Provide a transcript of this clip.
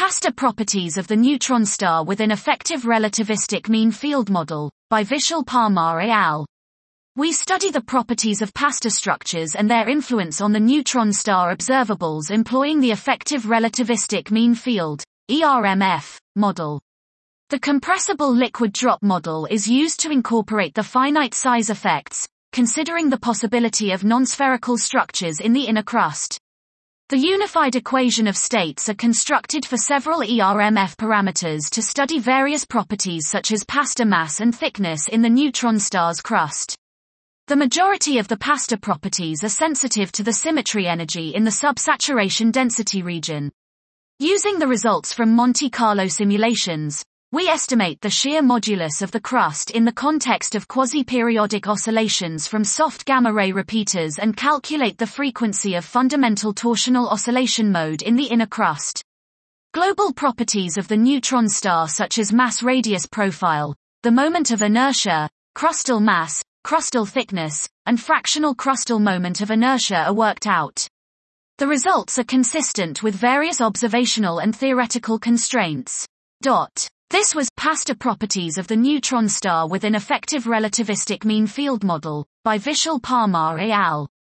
PASTA properties of the neutron star with an effective relativistic mean field model, by Vishal Parmar et al. We study the properties of PASTA structures and their influence on the neutron star observables employing the effective relativistic mean field, ERMF, model. The compressible liquid drop model is used to incorporate the finite size effects, considering the possibility of non-spherical structures in the inner crust. The unified equation of states are constructed for several ERMF parameters to study various properties such as PASTA mass and thickness in the neutron star's crust. The majority of the PASTA properties are sensitive to the symmetry energy in the subsaturation density region. Using the results from Monte Carlo simulations, we estimate the shear modulus of the crust in the context of quasi-periodic oscillations from soft gamma-ray repeaters and calculate the frequency of fundamental torsional oscillation mode in the inner crust. Global properties of the neutron star such as mass-radius profile, the moment of inertia, crustal mass, crustal thickness, and fractional crustal moment of inertia are worked out. The results are consistent with various observational and theoretical constraints. This was PASTA properties of the neutron star with an effective relativistic mean field model, by Vishal Parmar et al.